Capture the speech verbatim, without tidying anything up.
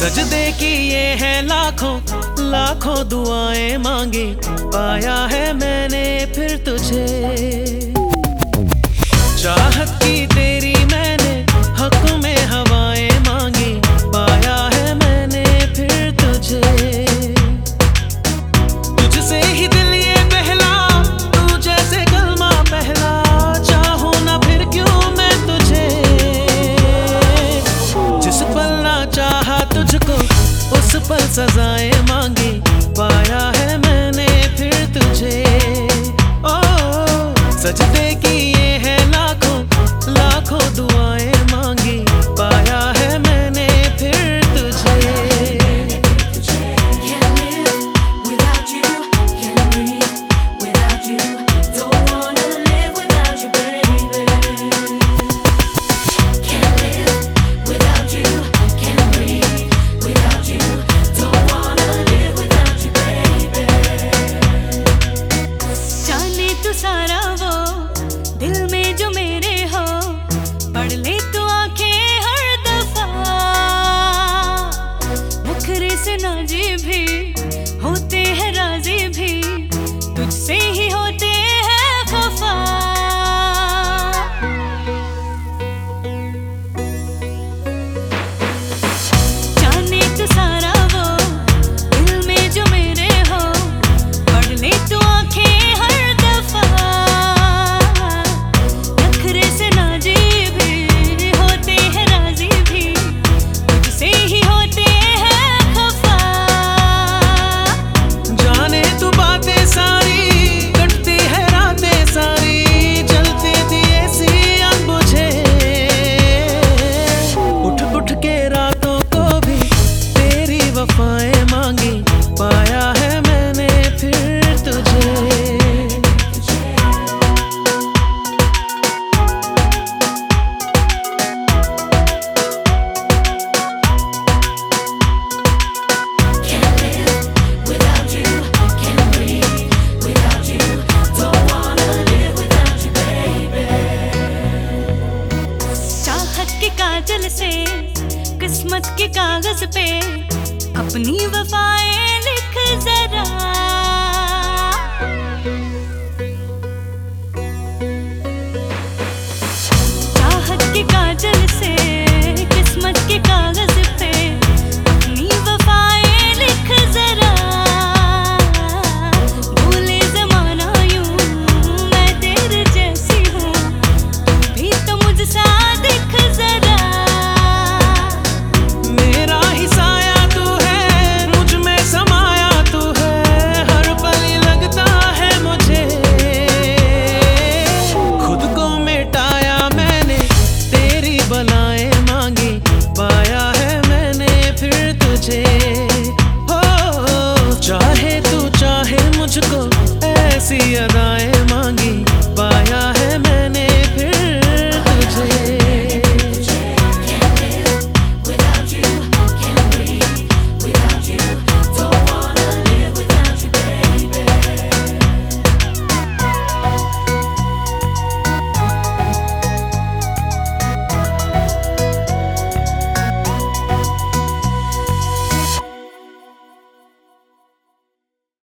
सजदे किए हैं लाखों लाखों दुआएं मांगी, पाया है मैंने फिर तुझे। चाहत की तेरी मैंने हक में हवाएं मांगी, पाया है मैंने फिर तुझे। तुझसे ही दिल ये बहला, तू जैसे कलमा पहला, चाहूं ना फिर क्यों मैं तुझे। जिस पल ना चाहा तुझको उस पल सजाएं मांगी, पाया है मैंने फिर तुझे। ओ सजदे किए हैं लाखों लाखों दुआएं मांगी, पाया है मैंने फिर तुझे। सारा वो दिल में जो मेरे हो, पढ़ ले तू आंखें हर दफा। नखरे से नाजी भी होते हैं राजी भी, तुझसे ही होते हैं खफा। जाने तू सारा वो दिल में जो मेरे हो, पढ़ ले तू आंखें वफाएं मांगी, पाया है मैंने फिर तुझे। चाहत के काजल से किस्मत के कागज पे अपनी वफाएं लिख जरा। चाहत के काजल से किस्मत के कागज पे अपनी वफाएं लिख जरा। भूले जमाना यूं मैं तेरे जैसी हूँ, तू भी तो मुझसा दिख जरा। मेरा ही साया बलाएं मांगी, पाया है मैंने फिर तुझे। हो चाहे तू चाहे मुझको ऐसी अदा